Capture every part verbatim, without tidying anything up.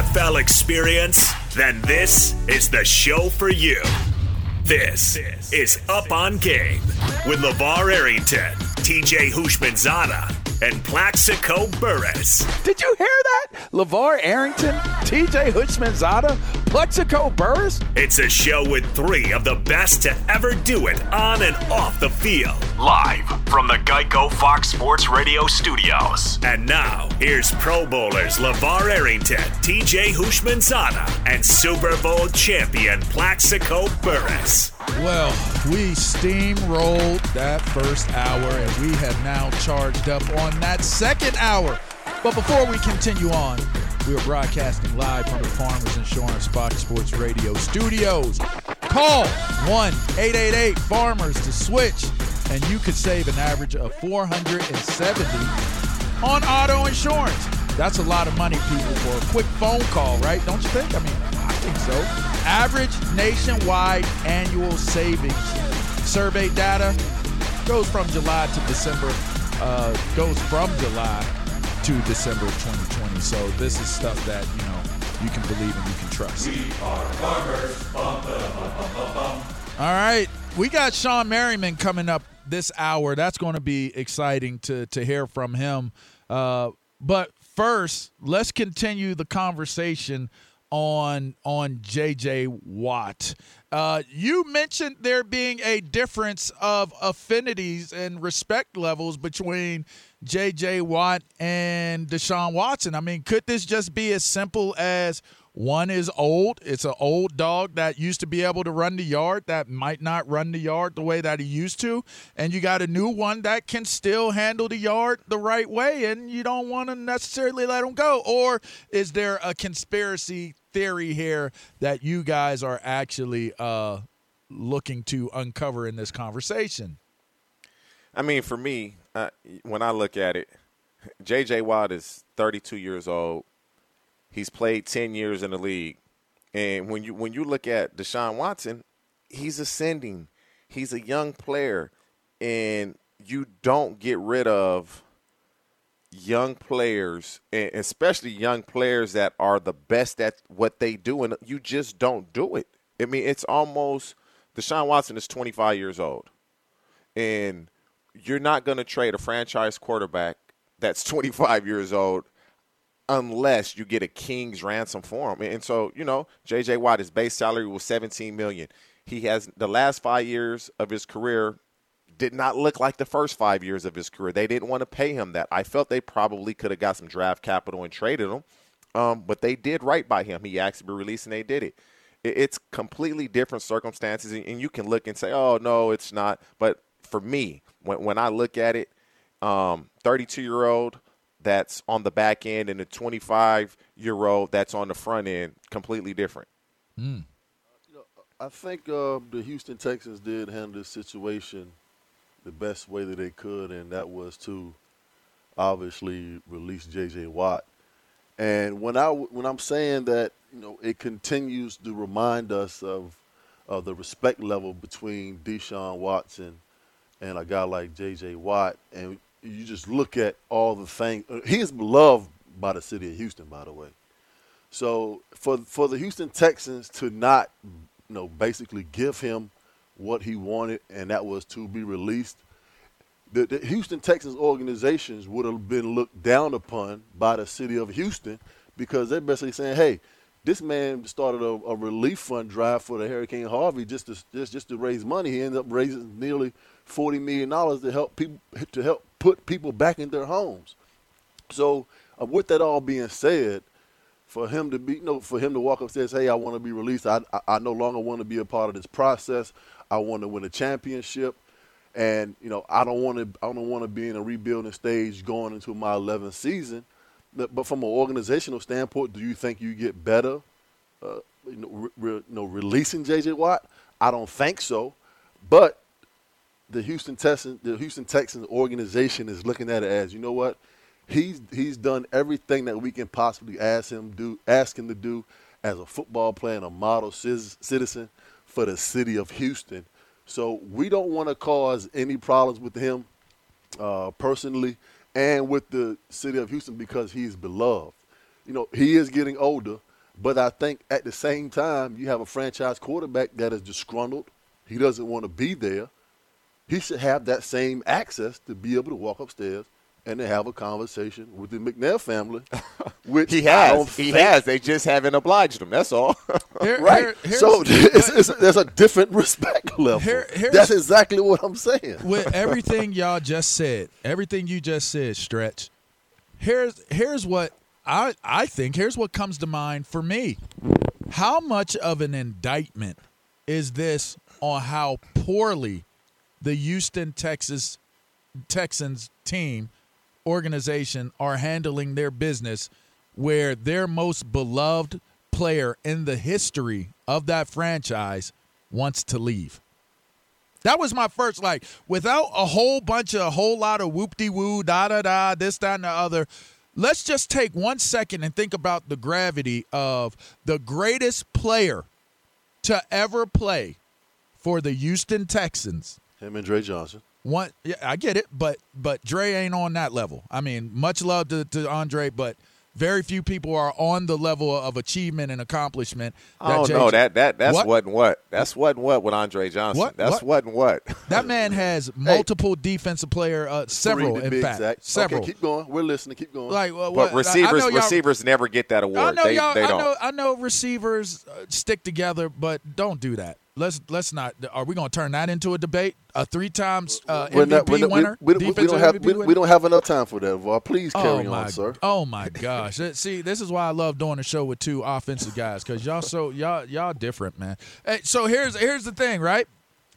F L experience? Then this is the show for you. This is Up on Game with LeVar Arrington, T J Houshmandzadeh, and Plaxico Burress. Did you hear that? LeVar Arrington, T J Houshmandzadeh, Plaxico Burress? It's a show with three of the best to ever do it on and off the field. Live from the Geico Fox Sports Radio studios. And now, here's Pro Bowlers LeVar Arrington, T J Houshmandzadeh, and Super Bowl champion Plaxico Burress. Well, we steamrolled that first hour, and we have now charged up on that second hour. But before we continue on, we are broadcasting live from the Farmers Insurance Fox Sports Radio studios. Call one eight eight eight farmers to switch, and you could save an average of four hundred seventy dollars on auto insurance. That's a lot of money, people, for a quick phone call, right? Don't you think? I mean, I think so. Average nationwide annual savings. Survey data goes from July to December, uh, goes from July to December of twenty twenty. So this is stuff that, you know, you can believe and you can trust. We are farmers. Bum, ba, bum, bum, bum, bum. All right. We got Shawne Merriman coming up this hour. That's going to be exciting to, to hear from him. Uh, but first, let's continue the conversation on on J J Watt. Uh, you mentioned there being a difference of affinities and respect levels between J J Watt and Deshaun Watson. I mean, could this just be as simple as one is old? It's an old dog that used to be able to run the yard that might not run the yard the way that he used to. And you got a new one that can still handle the yard the right way, and you don't want to necessarily let him go. Or is there a conspiracy theory here that you guys are actually uh, looking to uncover in this conversation? I mean, for me, uh, when I look at it, J J Watt is thirty-two years old. He's played ten years in the league. And when you when you look at Deshaun Watson, he's ascending. He's a young player. And you don't get rid of young players, and especially young players that are the best at what they do, and you just don't do it. I mean, it's almost – Deshaun Watson is twenty-five years old. And you're not going to trade a franchise quarterback that's twenty-five years old unless you get a king's ransom for him. And so, you know, J J Watt, his base salary was seventeen million dollars. He has the last five years of his career did not look like the first five years of his career. They didn't want to pay him that. I felt they probably could have got some draft capital and traded him, um, but they did right by him. He asked to be released, and they did it. It's completely different circumstances, and you can look and say, oh, no, it's not. But for me, when, when I look at it, um, thirty-two-year-old that's on the back end and a twenty-five-year-old that's on the front end, completely different. Mm. You know, I think uh, the Houston Texans did handle this situation the best way that they could, and that was to obviously release J J Watt. And when I when I'm saying that, you know, it continues to remind us of of the respect level between Deshaun Watson and a guy like J J Watt, and you just look at all the things. He is beloved by the city of Houston, by the way. So for for the Houston Texans to not, you know, basically give him what he wanted, and that was to be released, the, the Houston Texans organizations would have been looked down upon by the city of Houston, because they're basically saying, hey, this man started a, a relief fund drive for the Hurricane Harvey just to just, just to raise money. He ended up raising nearly forty million dollars to help people to help put people back in their homes. So uh, with that all being said, for him to be, you know, for him to walk up and say, hey, I want to be released. I, I I no longer want to be a part of this process. I want to win a championship, and you know, I don't want to. I don't want to be in a rebuilding stage going into my eleventh season. But, but from an organizational standpoint, do you think you get better, uh, you know, re, re, you know, releasing J J Watt? I don't think so. But the Houston Texans, the Houston Texans organization is looking at it as, you know what? He's he's done everything that we can possibly ask him do, ask him to do as a football player and a model citizen for the city of Houston. So we don't want to cause any problems with him uh, personally and with the city of Houston, because he's beloved. You know, he is getting older, But I think at the same time, you have a franchise quarterback that is disgruntled. He doesn't want to be there. He should have that same access to be able to walk upstairs and to have a conversation with the McNair family. Which he I has. don't He think- has. They just haven't obliged him. That's all. Here- Right. here- here's- So it's, it's, there's a different respect level. Here- here's- That's exactly what I'm saying. with everything y'all just said, everything you just said, Stretch, here's here's what I I think here's what comes to mind for me. How much of an indictment is this on how poorly the Houston, Texas Texans team organization are handling their business, where their most beloved player in the history of that franchise wants to leave? That was my first, like, without a whole bunch of, a whole lot of whoop-de-woo, da-da-da, this, that, and the other, let's just take one second and think about the gravity of the greatest player to ever play for the Houston Texans. Him and Dre Johnson. One, yeah, I get it, but but Dre ain't on that level. I mean, much love to, to Andre, but very few people are on the level of achievement and accomplishment. I don't J J know. That that that's What? wasn't what. That's wasn't what with Andre Johnson. What? That's What? wasn't what. That man has multiple defensive player, uh, several Three to in be fact, exact. several. Okay, keep going. We're listening. Keep going. Like, well, But what- I- I receivers know y'all- receivers never get that I award. know They y'all. they I don't. know. I know receivers uh, stick together, but don't do that. Let's let's not. Are we going to turn that into a debate? A three times uh, We're M V P not- we're not- we- winner, we, we, we defensive don't have M V P we, winner? we don't have enough time for that, Var. Please Oh carry my, on, sir. oh my gosh! Uh, See, this is why I love doing a show with two offensive guys, because y'all so y'all y'all different, man. Hey, so here's here's the thing, right?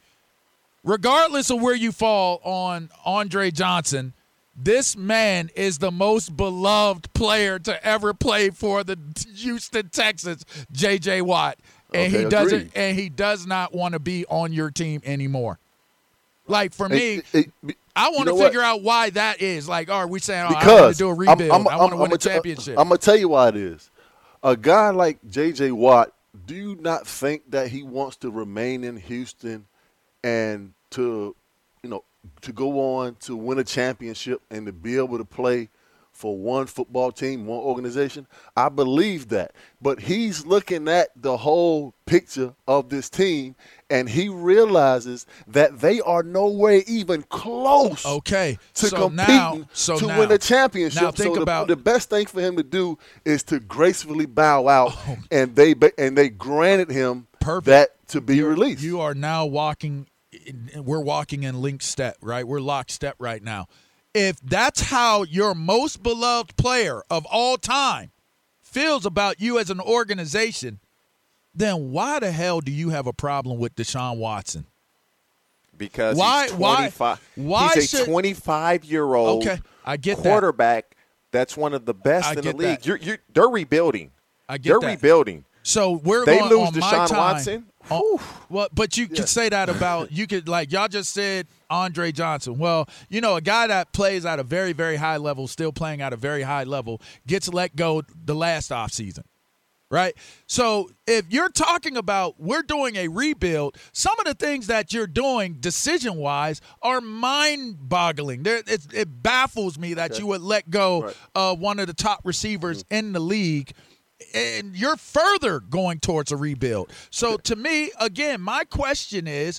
Regardless of where you fall on Andre Johnson, this man is the most beloved player to ever play for the Houston Texans, J J Watt, and Okay, he doesn't agreed. and he does not want to be on your team anymore. Like for me. Hey, hey, I want you to know what? figure out why that is. Like, are we saying, oh, I want Because to do a I'm- rebuild. I'm- I want to I'm- win I'm a t- championship. I'm gonna tell you why it is. A guy like J J Watt, do you not think that he wants to remain in Houston and to, you know, to go on to win a championship and to be able to play for one football team, one organization? I believe that. But he's looking at the whole picture of this team, and he realizes that they are nowhere even close Okay, to so competing now, so to now, win a championship. Now think so the, about the best thing for him to do is to gracefully bow out, Oh. and they ba- and they granted him Perfect. that to be released. You are now walking. In, we're walking in link step, right? We're lockstep right now. If that's how your most beloved player of all time feels about you as an organization, then why the hell do you have a problem with Deshaun Watson? Because Why- he's why- twenty-five. why he's a should- twenty-five-year-old Okay, I get that. quarterback that's one of the best I in the get league. that. You're, you're, they're rebuilding. I get they're that. rebuilding. So we're They going lose on my Deshaun time. Watson? on- well, but you could say that about you could like y'all just said Andre Johnson. Well, you know, a guy that plays at a very, very high level, still playing at a very high level, gets let go the last offseason. Right? So if you're talking about we're doing a rebuild, some of the things that you're doing decision-wise are mind-boggling. There, it, it baffles me that you would let go Right. of one of the top receivers in the league, and you're further going towards a rebuild. So to me, again, my question is,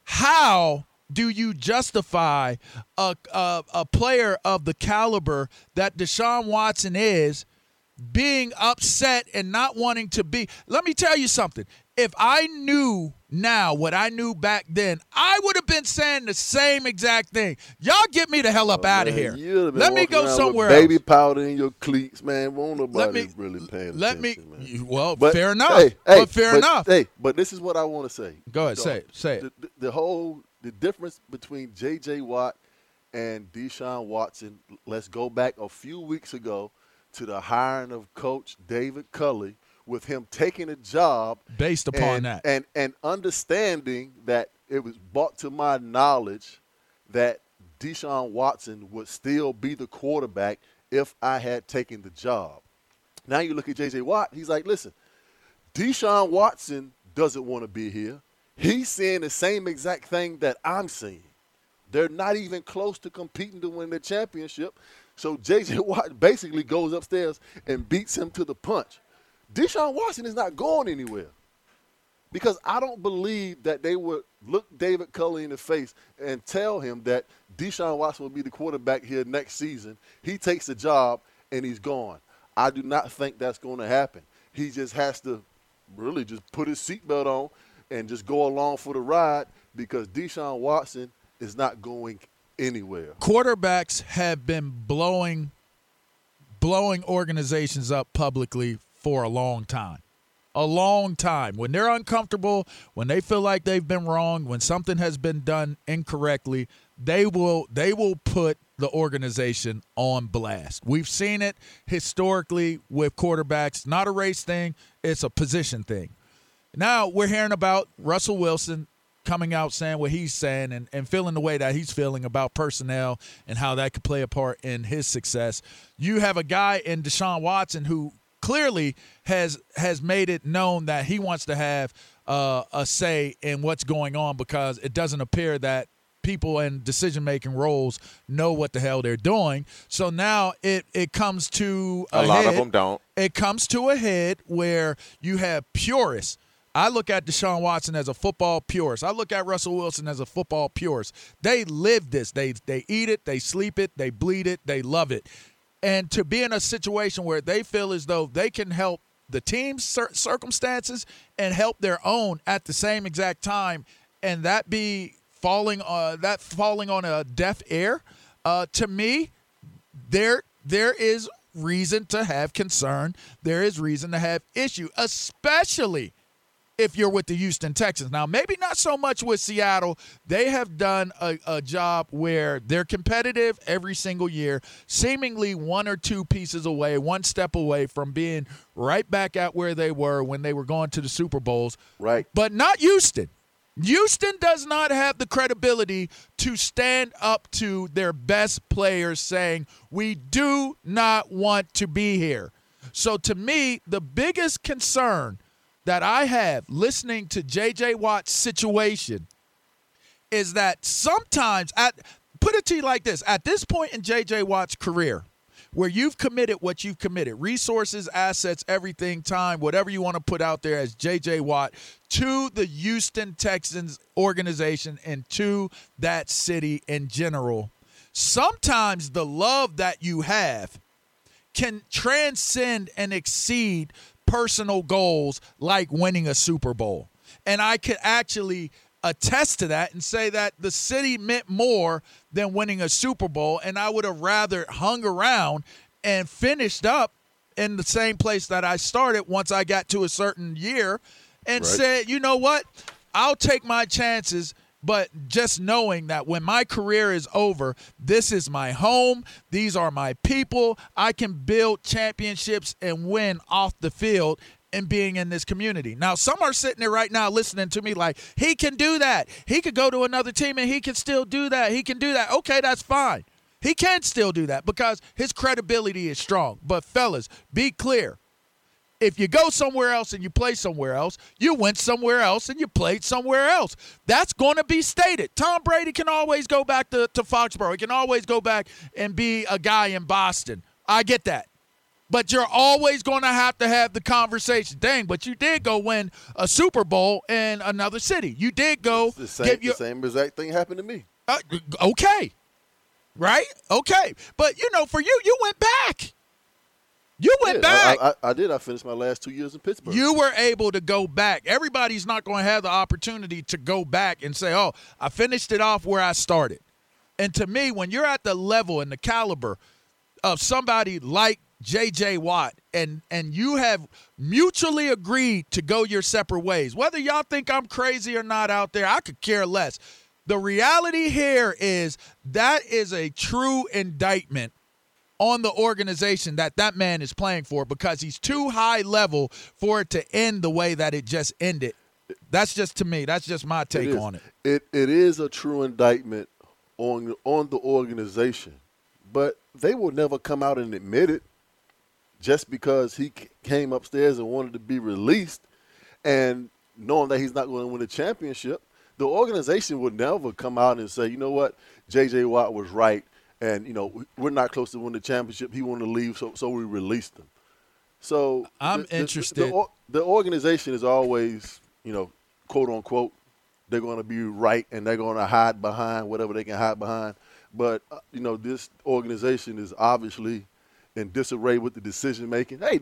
how do you justify a, a, a player of the caliber that Deshaun Watson is being upset and not wanting to be? Let me tell you something. If I knew now what I knew back then, I would have been saying the same exact thing. Y'all get me the hell up out of Man, here. you'd have been Let me walking go around somewhere with baby else. powder in your cleats, man. Won't nobody Let me really paying let me. attention, man. you- Well, But, fair enough. Hey, hey, but fair but, enough. Hey, but this is what I want to say. Go ahead, Dog, say it, say it. The, the, the whole the difference between J J Watt and Deshaun Watson. Let's go back a few weeks ago to the hiring of Coach David Culley, with him taking a job Based upon and, that. and and understanding that it was brought to my knowledge that Deshaun Watson would still be the quarterback if I had taken the job. Now you look at J J Watt, he's like, listen, Deshaun Watson doesn't want to be here. He's seeing the same exact thing that I'm seeing. They're not even close to competing to win the championship. So J J Watt basically goes upstairs and beats him to the punch. Deshaun Watson is not going anywhere. Because I don't believe that they would look David Culley in the face and tell him that Deshaun Watson will be the quarterback here next season. He takes the job and he's gone. I do not think that's going to happen. He just has to really just put his seatbelt on and just go along for the ride because Deshaun Watson is not going anywhere. Quarterbacks have been blowing, blowing organizations up publicly for a long time. A long time. When they're uncomfortable, when they feel like they've been wrong, when something has been done incorrectly, they will they will put the organization on blast. We've seen it historically with quarterbacks. Not a race thing, it's a position thing. Now we're hearing about Russell Wilson coming out saying what he's saying and, and feeling the way that he's feeling about personnel and how that could play a part in his success. You have a guy in Deshaun Watson who clearly has has made it known that he wants to have uh, a say in what's going on because it doesn't appear that people in decision-making roles know what the hell they're doing. So now it, it comes to a, a lot head. of them don't. It comes to a head where you have purists. I look at Deshaun Watson as a football purist. I look at Russell Wilson as a football purist. They live this. They they eat it. They sleep it. They bleed it. They love it. And to be in a situation where they feel as though they can help the team's cir- circumstances and help their own at the same exact time, and that be falling uh, that falling on a deaf ear, uh, to me, there there is reason to have concern. There is reason to have issue, especially if you're with the Houston Texans. Now, maybe not so much with Seattle. They have done a, a job where they're competitive every single year, seemingly one or two pieces away, one step away from being right back at where they were when they were going to the Super Bowls. Right. But not Houston. Houston does not have the credibility to stand up to their best players saying, we do not want to be here. So to me, the biggest concern that I have listening to J J. Watt's situation is that sometimes, at put it to you like this, at this point in J J. Watt's career, where you've committed what you've committed, resources, assets, everything, time, whatever you want to put out there as J J. Watt, to the Houston Texans organization and to that city in general, sometimes the love that you have can transcend and exceed personal goals like winning a Super Bowl. And I could actually attest to that and say that the city meant more than winning a Super Bowl, and I would have rather hung around and finished up in the same place that I started once I got to a certain year and right. said, you know what, I'll take my chances. But just knowing that when my career is over, this is my home. These are my people. I can build championships and win off the field and being in this community. Now, some are sitting there right now listening to me like, he can do that. He could go to another team and he can still do that. He can do that. Okay, that's fine. He can still do that because his credibility is strong. But, fellas, be clear. If you go somewhere else and you play somewhere else, you went somewhere else and you played somewhere else. That's going to be stated. Tom Brady can always go back to, to Foxborough. He can always go back and be a guy in Boston. I get that. But you're always going to have to have the conversation. Dang, but you did go win a Super Bowl in another city. You did go. The same, give your, the same exact thing happened to me. Uh, okay. Right? Okay. But, you know, for you, you went back. You went yeah, back. I, I, I did. I finished my last two years in Pittsburgh. You were able to go back. Everybody's not going to have the opportunity to go back and say, oh, I finished it off where I started. And to me, when you're at the level and the caliber of somebody like J J. Watt and, and you have mutually agreed to go your separate ways, whether y'all think I'm crazy or not out there, I could care less. The reality here is that is a true indictment on the organization that that man is playing for because he's too high level for it to end the way that it just ended. That's just to me. That's just my take it on it. It It is a true indictment on on the organization, but they will never come out and admit it just because he came upstairs and wanted to be released and knowing that he's not going to win a championship. The organization would never come out and say, you know what, J J. Watt was right. And, you know, we're not close to winning the championship. He wanted to leave, so so we released him. So I'm the, the, interested. The, the, the organization is always, you know, quote unquote, they're going to be right and they're going to hide behind whatever they can hide behind. But, uh, you know, this organization is obviously in disarray with the decision making. Hey,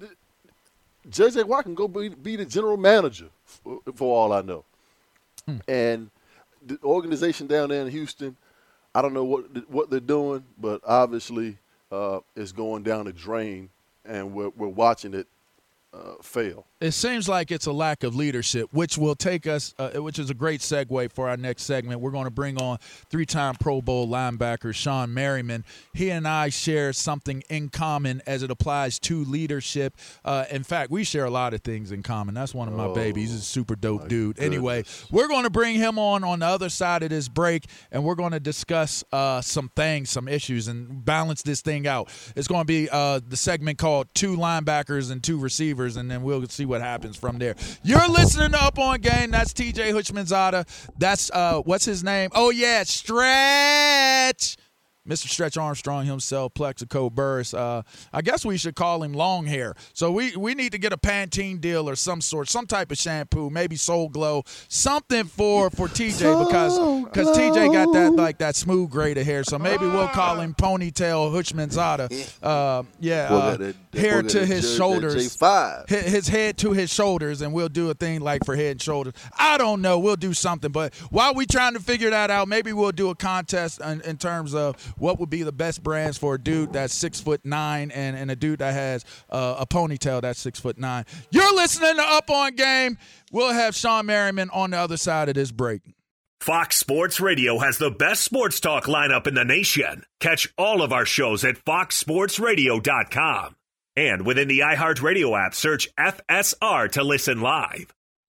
J J Watt can go be, be the general manager for, for all I know. Hmm. And the organization down there in Houston, I don't know what what they're doing, but obviously uh, it's going down the drain, and we're we're watching it uh, fail. It seems like it's a lack of leadership, which will take us, uh, which is a great segue for our next segment. We're going to bring on three-time Pro Bowl linebacker Shawne Merriman. He and I share something in common as it applies to leadership. Uh, in fact, we share a lot of things in common. That's one of my oh, babies. He's a super dope dude. Goodness. Anyway, we're going to bring him on on the other side of this break, and we're going to discuss uh, some things, some issues, and balance this thing out. It's going to be uh, the segment called Two Linebackers and Two Receivers, and then we'll see what happens from there. You're listening to Up On Game. That's T J Houshmandzadeh. That's uh, what's his name? Oh yeah, Stretch. Mister Stretch Armstrong himself, Plexico Burris. Uh, I guess we should call him Long Hair. So we, we need to get a Pantene deal or some sort, some type of shampoo, maybe Soul Glow, something for, for T J because because T J got that like that smooth grade of hair. So maybe we'll call him Ponytail Houshmandzadeh. Uh, yeah, uh, that, that, hair to his J, shoulders, J five. His, his head to his shoulders, and we'll do a thing like for head and shoulders. I don't know. We'll do something. But while we trying to figure that out, maybe we'll do a contest in, in terms of what would be the best brands for a dude that's six foot nine and, and a dude that has uh, a ponytail that's six foot nine. You're listening to Up On Game. We'll have Shawne Merriman on the other side of this break. Fox Sports Radio has the best sports talk lineup in the nation. Catch all of our shows at fox sports radio dot com. And within the iHeartRadio app, search F S R to listen live.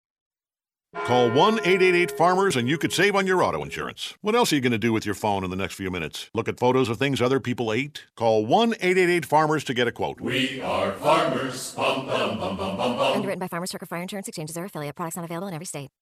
Call one eight eight eight farmers and you could save on your auto insurance. What else are you going to do with your phone in the next few minutes? Look at photos of things other people ate? Call one eight eight eight farmers to get a quote. We are farmers. Bum, bum, bum, bum, bum, bum. Underwritten by Farmers Trucker Fire Insurance Exchanges or affiliate. Products not available in every state.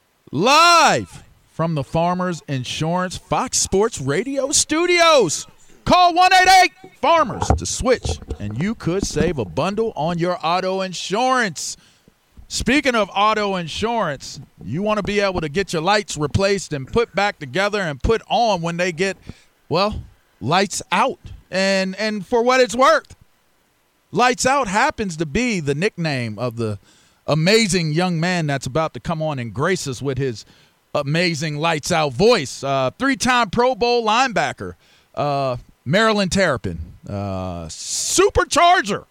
Live from the Farmers Insurance Fox Sports Radio studios. Call one eight eight farmers to switch, and you could save a bundle on your auto insurance. Speaking of auto insurance, you want to be able to get your lights replaced and put back together and put on when they get, well, lights out. And and for what it's worth, Lights Out happens to be the nickname of the amazing young man that's about to come on and grace us with his amazing Lights Out voice. Uh, three-time Pro Bowl linebacker, uh, Maryland Terrapin, uh, Supercharger,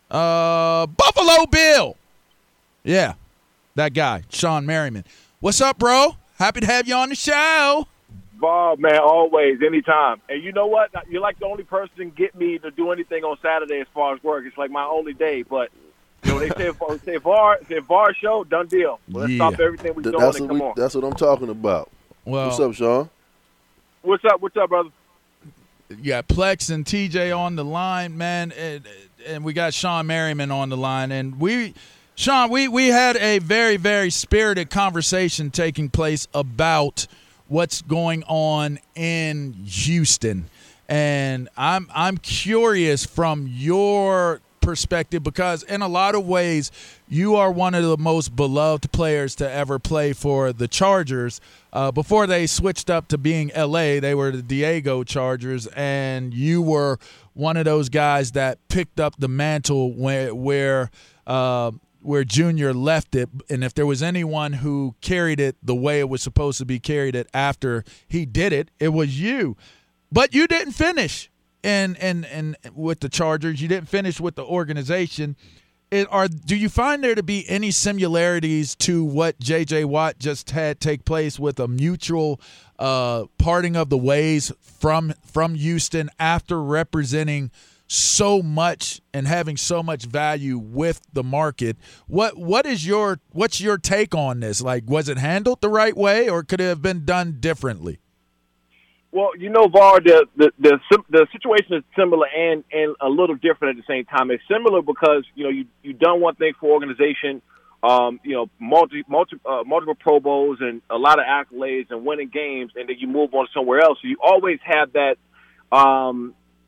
uh, Buffalo Bill. Yeah, that guy, Shawne Merriman. What's up, bro? Happy to have you on the show. Bob, man, always, anytime. And you know what? You're like the only person to get me to do anything on Saturday as far as work. It's like my only day. But, you know, they say, say V A R, say V A R show, done deal. Well, let's yeah. stop everything we're doing that's and what come we, on. That's what I'm talking about. Well, what's up, Sean? What's up? What's up, brother? You got Plex and T J on the line, man, and, and we got Shawne Merriman on the line. And we – Sean, we, we had a very, very spirited conversation taking place about what's going on in Houston. And I'm I'm curious from your perspective because in a lot of ways you are one of the most beloved players to ever play for the Chargers. Uh, before they switched up to being L A, they were the Diego Chargers, and you were one of those guys that picked up the mantle where, where uh, – where Junior left it, and if there was anyone who carried it the way it was supposed to be carried it after he did it, it was you. But you didn't finish in, in, in, with the Chargers. You didn't finish with the organization. It, are, do you find there to be any similarities to what J J. Watt just had take place with a mutual uh, parting of the ways from from Houston after representing so much and having so much value with the market? What what is your what's your take on this? Like, was it handled the right way, or could it have been done differently? Well, you know, Var, the the the, the situation is similar and, and a little different at the same time. It's similar because you know you you done one thing for organization, um, you know, multi multi uh, multiple Pro Bowls and a lot of accolades and winning games, and then you move on somewhere else. So you always have that. Um,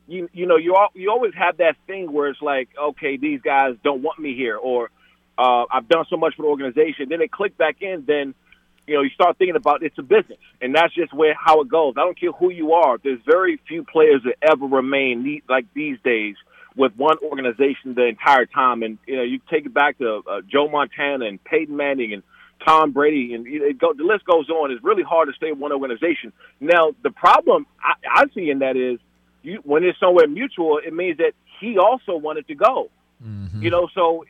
you you know you all, you always have that thing where it's like, okay, these guys don't want me here, or uh, I've done so much for the organization. Then they click back in, then you know you start thinking about it's a business, and that's just where how it goes. I don't care who you are. There's very few players that ever remain like these days with one organization the entire time. And you know you take it back to uh, Joe Montana and Peyton Manning and Tom Brady, and it go, the list goes on. It's really hard to stay in one organization. Now, the problem I, I see in that is you, when it's somewhere mutual, it means that he also wanted to go. Mm-hmm. You know, so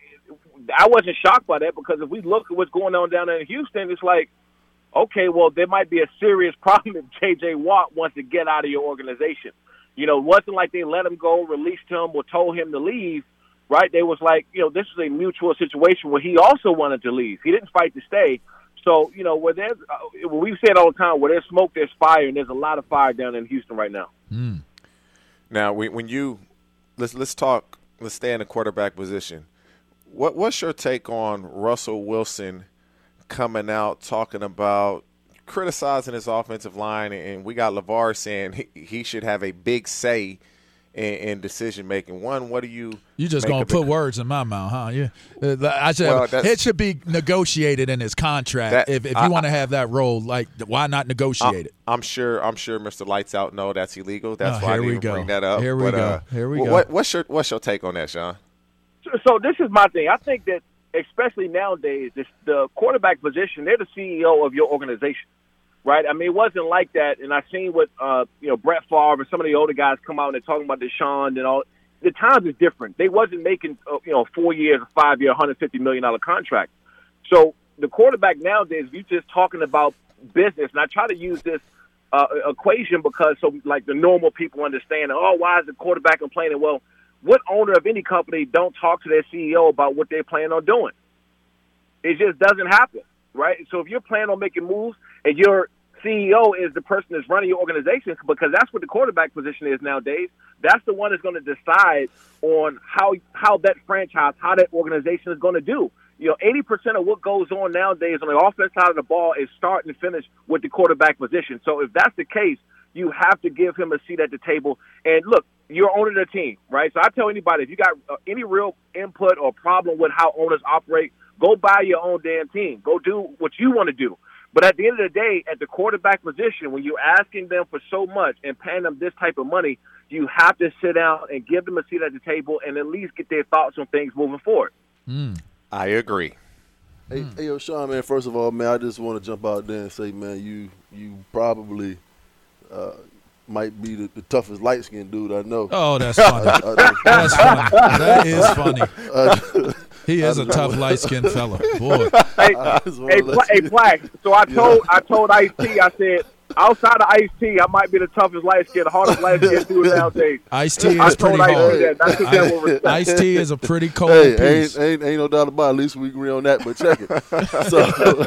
I wasn't shocked by that, because if we look at what's going on down there in Houston, it's like, okay, well, there might be a serious problem if J J. Watt wants to get out of your organization. You know, it wasn't like they let him go, released him, or told him to leave. Right? They was like, you know, this is a mutual situation where he also wanted to leave. He didn't fight to stay. So, you know, where there's, uh, we say it all the time, where there's smoke, there's fire, and there's a lot of fire down in Houston right now. Mm. Now, when you let's let's talk, let's stay in the quarterback position. What what's your take on Russell Wilson coming out talking about criticizing his offensive line, and we got LeVar saying he, he should have a big say in, in decision making? One, what do you? You just gonna put the, words in my mouth, huh? Yeah, uh, I said well, it should be negotiated in his contract. That, if if you want to have that role, like why not negotiate I'm, it? I'm sure. I'm sure Mister Lights Out know that's illegal. That's oh, why I didn't even bring that up. Here we but, go. Uh, here we what, go. What, what's your What's your take on that, Sean? So, so this is my thing. I think that especially nowadays, this, the quarterback position, they're the C E O of your organization. Right, I mean, it wasn't like that, and I seen what uh, you know Brett Favre and some of the older guys come out and they're talking about Deshaun and all. The times is different. They wasn't making uh, you know four years, five year, one hundred fifty million dollar contract. So the quarterback nowadays, if you're just talking about business, and I try to use this uh, equation because so like the normal people understand. Oh, why is the quarterback complaining? Well, what owner of any company don't talk to their C E O about what they're planning on doing? It just doesn't happen. Right? So if you're planning on making moves and your C E O is the person that's running your organization, because that's what the quarterback position is nowadays, that's the one that's going to decide on how how that franchise, how that organization is going to do. You know, eighty percent of what goes on nowadays on the offense side of the ball is start and finish with the quarterback position. So if that's the case, you have to give him a seat at the table. And look, you're owning the team, right? So I tell anybody, if you got uh, any real input or problem with how owners operate, go buy your own damn team. Go do what you want to do. But at the end of the day, at the quarterback position, when you're asking them for so much and paying them this type of money, you have to sit down and give them a seat at the table and at least get their thoughts on things moving forward. Mm. I agree. Hey, hey, yo, Sean, man, first of all, man, I just want to jump out there and say, man, you you probably uh, might be the, the toughest light-skinned dude I know. Oh, that's funny. I, I, that's funny. That is funny. Uh, he is a tough light-skinned fella. Boy. Hey, hey, Pla- hey, Plaque. So I told I told Ice-T, I said, outside of Ice-T, I might be the toughest light-skinned, hardest light-skinned dude nowadays. Ice-T is pretty hard. That. Ice-T is a pretty cold hey, piece. Ain't, ain't, ain't no doubt about it. At least we agree on that, but check it. So,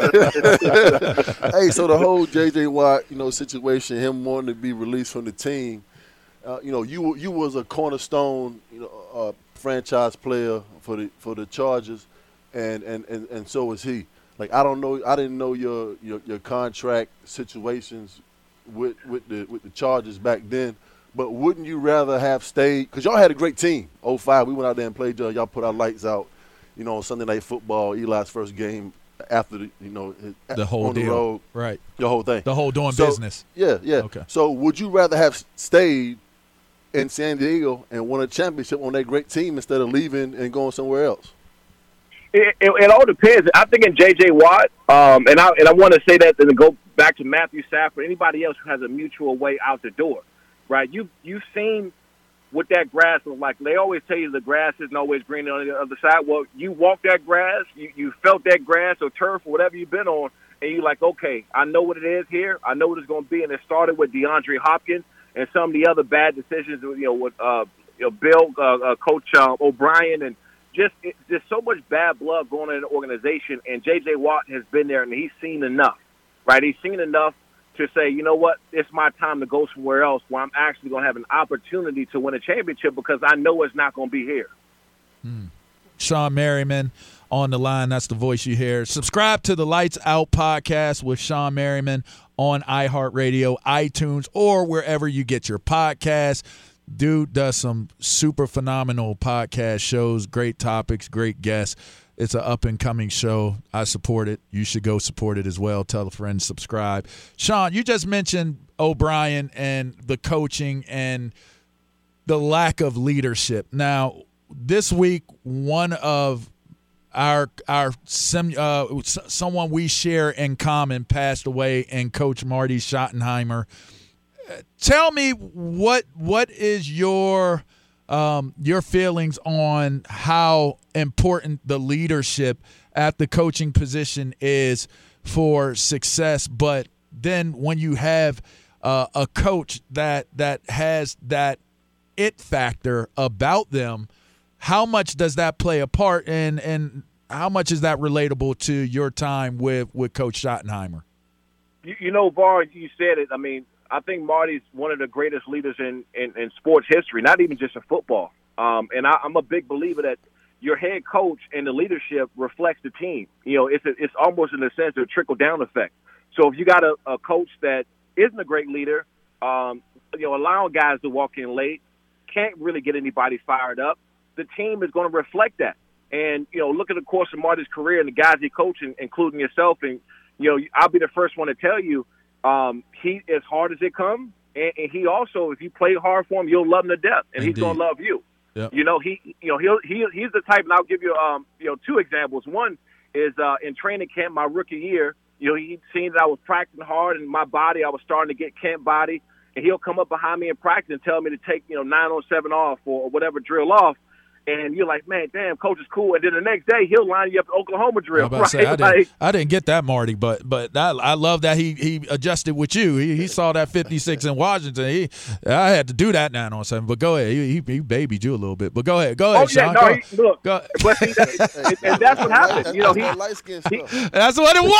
hey, so the whole J J. Watt, you know, situation, him wanting to be released from the team, uh, you know, you you was a cornerstone, you know, uh, franchise player for the for the Chargers, and, and, and, and so was he. Like I don't know, I didn't know your, your, your contract situations with with the with the Chargers back then. But wouldn't you rather have stayed? Because y'all had a great team. oh five, we went out there and played. Y'all put our lights out. You know, on Sunday Night Football, Eli's first game after the you know the whole on deal, the road, right? The whole thing, the whole doing so, business. Yeah, yeah. Okay. So would you rather have stayed in San Diego and won a championship on that great team instead of leaving and going somewhere else? It, it, it all depends. I think in J J. Watt, um, and I and I want to say that and go back to Matthew Stafford, anybody else who has a mutual way out the door, right? You you've seen what that grass looks like. They always tell you the grass isn't always green on the other side. Well, you walk that grass, you, you felt that grass or turf or whatever you've been on, and you're like, okay, I know what it is here. I know what it's going to be. And it started with DeAndre Hopkins and some of the other bad decisions, you know, with uh, you know, Bill, uh, uh, Coach uh, O'Brien, and just it, there's so much bad blood going on in the organization. And J J. Watt has been there, and he's seen enough, right? He's seen enough to say, you know what, it's my time to go somewhere else where I'm actually going to have an opportunity to win a championship because I know it's not going to be here. Hmm. Sean Merriman on the line. That's the voice you hear. Subscribe to the Lights Out podcast with Sean Merriman on iHeartRadio, iTunes, or wherever you get your podcasts. Dude does some super phenomenal podcast shows, great topics, great guests. It's an up-and-coming show. I support it. You should go support it as well. Tell a friend, subscribe. Sean, you just mentioned O'Brien and the coaching and the lack of leadership. Now, this week, one of our our sim, uh, someone we share in common passed away, and Coach Marty Schottenheimer. Tell me what what is your um, your feelings on how important the leadership at the coaching position is for success, but then when you have uh, a coach that that has that it factor about them, how much does that play a part, and and how much is that relatable to your time with, with Coach Schottenheimer? You, you know, Var, you said it. I mean, I think Marty's one of the greatest leaders in, in, in sports history, not even just in football. Um, and I, I'm a big believer that your head coach and the leadership reflects the team. You know, it's a, it's almost in a sense a trickle-down effect. So if you got a, a coach that isn't a great leader, um, you know, allowing guys to walk in late, can't really get anybody fired up, the team is going to reflect that. And, you know, look at the course of Marty's career and the guys he coached, including yourself. And, you know, I'll be the first one to tell you, um, he as hard as it comes. And, and he also, if you play hard for him, you'll love him to death. And Indeed. He's going to love you. Yep. You know, he, you know, he'll, he, he's the type, and I'll give you, um, you know, two examples. One is uh, in training camp, my rookie year, you know, he'd seen that I was practicing hard and my body, I was starting to get camp body. And he'll come up behind me in practice and tell me to take, you know, nine on seven off or whatever drill off. And you're like, man, damn, coach is cool. And then the next day, he'll line you up at Oklahoma drill. Right? Say, I, like, didn't, I didn't get that, Marty, but but that, I love that he he adjusted with you. He he saw that fifty-six in Washington. He I had to do that nine on seven. But go ahead, he, he, he babied you a little bit. But go ahead, go ahead, oh, yeah, Sean. No, go, he, look, go. But see, that, and that's what happened. You know, he, he that's what it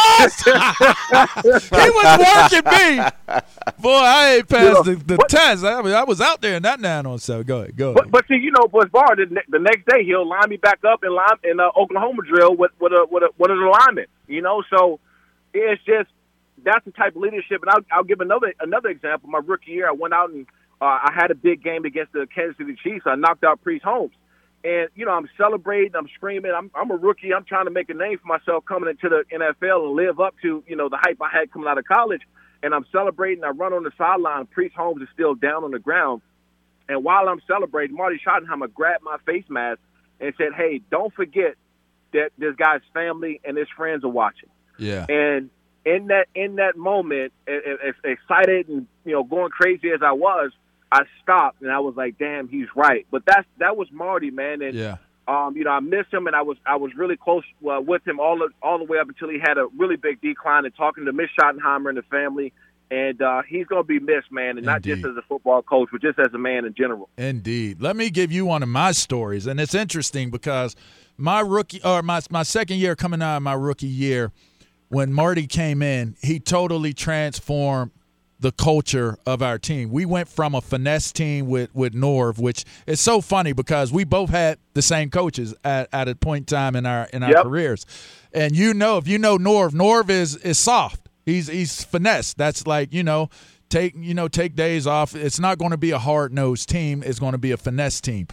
was. He was working me. Boy, I ain't passed you know, the, the but, test. I, mean, I was out there in that nine on seven. Go ahead, go ahead. But, but see, you know, Buzz Bar, the, the next day he'll line me back up in line in uh, Oklahoma drill with with a with a with an alignment. You know, so it's just that's the type of leadership. And I'll, I'll give another another example. My rookie year, I went out and uh, I had a big game against the Kansas City Chiefs. I knocked out Priest Holmes, and you know I'm celebrating, I'm screaming. I'm I'm a rookie. I'm trying to make a name for myself coming into the N F L and live up to you know the hype I had coming out of college. And I'm celebrating. I run on the sideline. Priest Holmes is still down on the ground. And while I'm celebrating, Marty Schottenheimer grabbed my face mask and said, hey, don't forget that this guy's family and his friends are watching. Yeah. And in that in that moment, as excited and you know going crazy as I was, I stopped and I was like, damn, he's right. But that's that was Marty, man. And yeah. Um, you know, I missed him, and I was I was really close uh, with him all the, all the way up until he had a really big decline. And talking to Miss Schottenheimer and the family, and uh, he's going to be missed, man, and Indeed. not just as a football coach, but just as a man in general. Indeed. Let me give you one of my stories, and it's interesting because my rookie or my my second year coming out of my rookie year, when Marty came in, he totally transformed the culture of our team. We went from a finesse team with, with Norv, which is so funny because we both had the same coaches at, at a point in time in our in our yep. careers. And you know, if you know Norv, Norv is is soft. He's he's finesse. That's like, you know, take you know, take days off. It's not going to be a hard-nosed team. It's going to be a finesse team.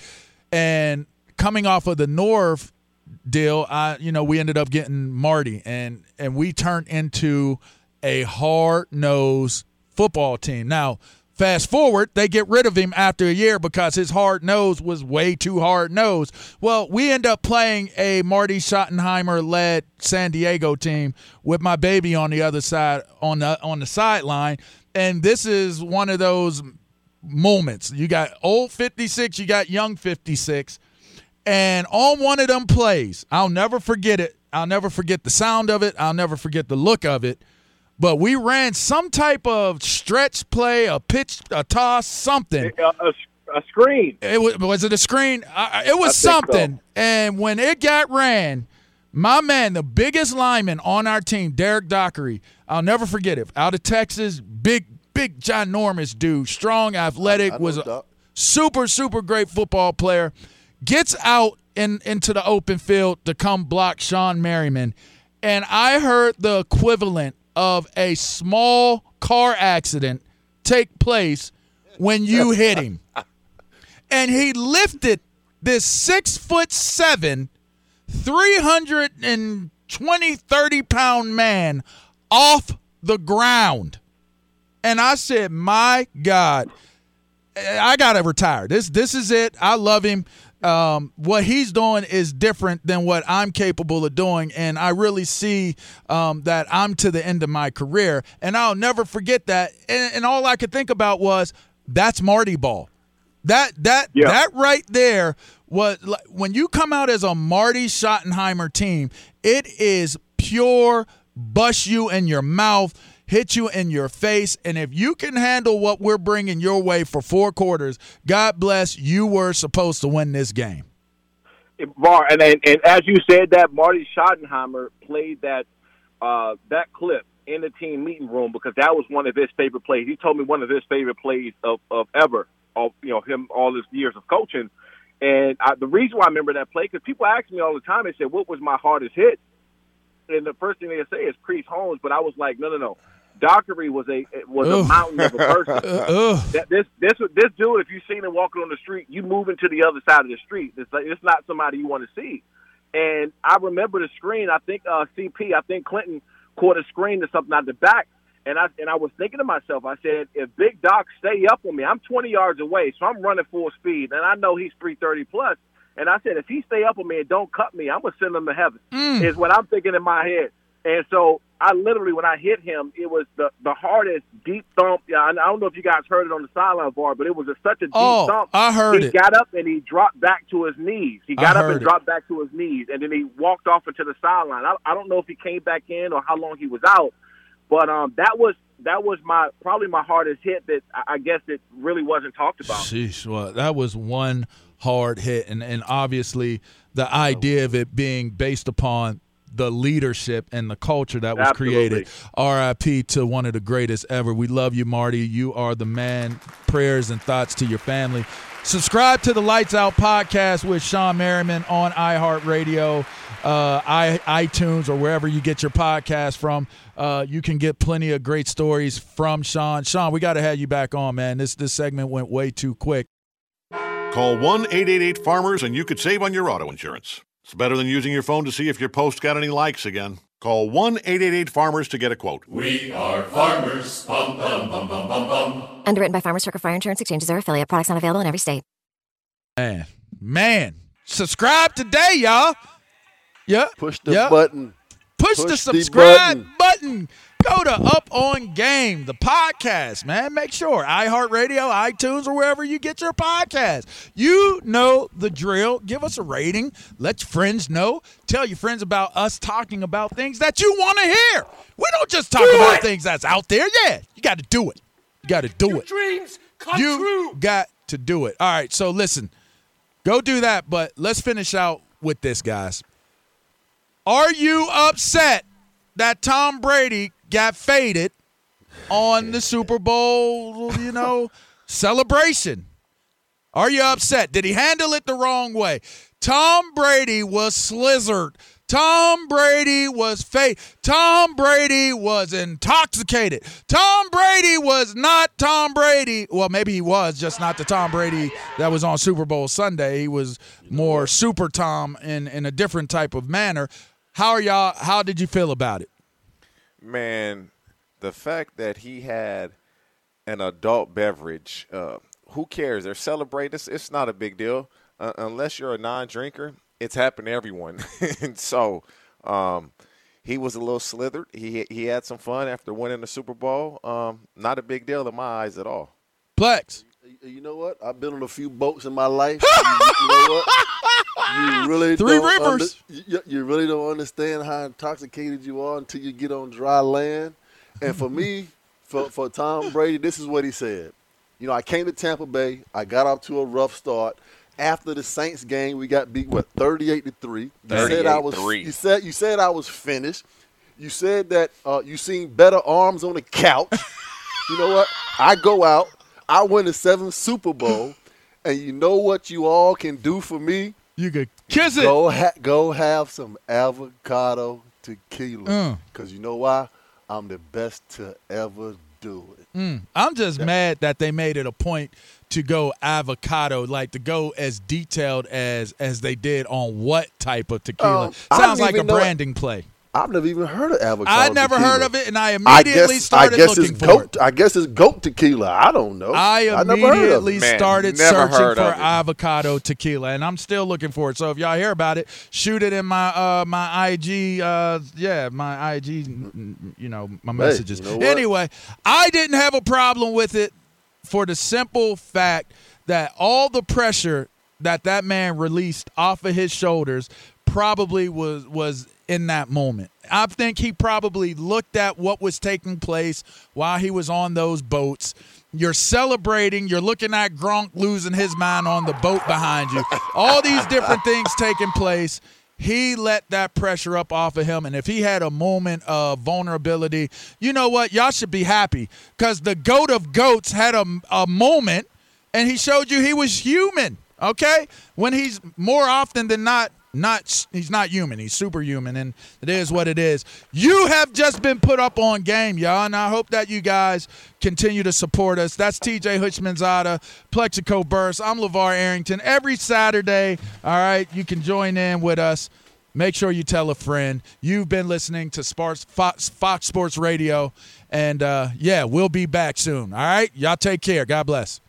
And coming off of the Norv deal, I you know, we ended up getting Marty, and and we turned into a hard-nosed football team. Now, fast forward, they get rid of him after a year because his hard nose was way too hard nosed. Well, we end up playing a Marty Schottenheimer-led San Diego team with my baby on the other side, on the on the sideline, and this is one of those moments. You got old fifty-six, you got young fifty-six, and on one of them plays, I'll never forget it. I'll never forget the sound of it. I'll never forget the look of it. But we ran some type of stretch play, a pitch, a toss, something. A, a, a screen. It was, was it a screen? Uh, it was something. So. And when it got ran, my man, the biggest lineman on our team, Derek Dockery, I'll never forget it. Out of Texas, big, big, ginormous dude, strong, athletic, I, I was a that. super, super great football player. Gets out in into the open field to come block Sean Merriman. And I heard the equivalent of a small car accident take place when you hit him. and he lifted this six foot seven, three hundred twenty, thirty pound man off the ground. And I said, my God, I got to retire. This this is it. I love him. Um, what he's doing is different than what I'm capable of doing, and I really see um, that I'm to the end of my career, and I'll never forget that. And, and all I could think about was, that's Marty ball. That that yeah. that right there was, when you come out as a Marty Schottenheimer team, it is pure bust you in your mouth, hit you in your face, and if you can handle what we're bringing your way for four quarters, God bless, you were supposed to win this game. Var, and, and and as you said that, Marty Schottenheimer played that uh, that clip in the team meeting room because that was one of his favorite plays. He told me one of his favorite plays of, of ever, of you know him all his years of coaching. And I, the reason why I remember that play, because people ask me all the time, they said, what was my hardest hit? And the first thing they say is Priest Holmes, but I was like, no, no, no. Dockery was a was Ugh. a mountain of a person. uh, that, this this this dude, if you seen him walking on the street, you moving to the other side of the street. It's like, it's not somebody you want to see. And I remember the screen. I think uh, C P, I think Clinton caught a screen to something out the back. And I and I was thinking to myself, I said, if Big Doc stay up on me, I'm twenty yards away, so I'm running full speed, and I know he's three thirty plus. And I said, if he stay up on me and don't cut me, I'm gonna send him to heaven. Mm. Is what I'm thinking in my head. And so I literally, when I hit him, it was the, the hardest deep thump. Yeah, I don't know if you guys heard it on the sideline bar, but it was a, such a deep oh, thump. I heard he it. He got up and he dropped back to his knees. He got I up and it. dropped back to his knees, and then he walked off into the sideline. I, I don't know if he came back in or how long he was out, but um, that was that was my probably my hardest hit that I, I guess it really wasn't talked about. Sheesh, well, that was one hard hit, and, and obviously the idea of it being based upon the leadership and the culture that was Absolutely. created. R I P to one of the greatest ever. We love you, Marty. You are the man. Prayers and thoughts to your family. Subscribe to the Lights Out podcast with Sean Merriman on iHeartRadio, uh, i iTunes, or wherever you get your podcast from. Uh, you can get plenty of great stories from Sean. Sean, we got to have you back on, man. This this segment went way too quick. Call one eight eight eight farmers and you could save on your auto insurance. It's better than using your phone to see if your post got any likes again. Call one eight eight eight farmers to get a quote. We are farmers. Bum, bum, bum, bum, bum, bum. Underwritten by Farmers Trucker Fire Insurance Exchanges or affiliate. Products not available in every state. Man, man, subscribe today, y'all. Yeah, Push the yep. button. Push, Push the the subscribe button. button. Go to Up On Game, the podcast, man. Make sure iHeartRadio, iTunes, or wherever you get your podcast. You know the drill. Give us a rating. Let your friends know. Tell your friends about us talking about things that you want to hear. We don't just talk do about it. things that's out there. Yeah, you got to do it. You got to do Your it. dreams come You true. got to do it. All right, so listen. Go do that, but let's finish out with this, guys. Are you upset that Tom Brady got faded on the Super Bowl, you know, celebration? Are you upset? Did he handle it the wrong way? Tom Brady was slizzard. Tom Brady was fake. Tom Brady was intoxicated. Tom Brady was not Tom Brady. Well, maybe he was, just not the Tom Brady that was on Super Bowl Sunday. He was more Super Tom in, in a different type of manner. How are y'all? How did you feel about it? Man, the fact that he had an adult beverage, uh, who cares? They're celebrating. It's, it's not a big deal. Uh, unless you're a non-drinker, it's happened to everyone. And so um, he was a little slithered. He he had some fun after winning the Super Bowl. Um, not a big deal in my eyes at all. Plex. You know what? I've been on a few boats in my life. you, you know what? You really Three don't rivers. Under, you, you really don't understand how intoxicated you are until you get on dry land. And for me, for, for Tom Brady, this is what he said. You know, I came to Tampa Bay. I got off to a rough start. After the Saints game, we got beat, what, thirty-eight to three. You said I was you said you said I was finished. You said that uh, you seen better arms on the couch. You know what? I go out. I win the seventh Super Bowl. And you know what you all can do for me? You could kiss it. Go, ha- go have some avocado tequila. Because mm. you know why? I'm the best to ever do it. Mm, I'm just that, mad that they made it a point to go avocado, like to go as detailed as as they did on what type of tequila. Um, Sounds like a branding play. I've never even heard of avocado I never tequila. heard of it, and I immediately I guess, started I guess looking it's for goat, it. I guess it's goat tequila. I don't know. I I never heard of immediately it. Man, started never searching heard for of it. avocado tequila, and I'm still looking for it. So if y'all hear about it, shoot it in my uh, my I G. Uh, yeah, my I G. You know, my messages. Hey, you know what? Anyway, I didn't have a problem with it for the simple fact that all the pressure that that man released off of his shoulders probably was was in that moment. I think he probably looked at what was taking place while he was on those boats. You're celebrating. You're looking at Gronk losing his mind on the boat behind you. All these different things taking place. He let that pressure up off of him, and if he had a moment of vulnerability, you know what? Y'all should be happy because the GOAT of GOATs had a, a moment, and he showed you he was human, okay? When he's more often than not, not he's not human. He's superhuman, and it is what it is. You have just been put up on game, y'all, and I hope that you guys continue to support us. That's T J Houshmandzadeh, Plexico Burst. I'm LeVar Arrington. Every Saturday, all right, you can join in with us. Make sure you tell a friend. You've been listening to Fox, Fox Sports Radio, and, uh, yeah, we'll be back soon, all right? Y'all take care. God bless.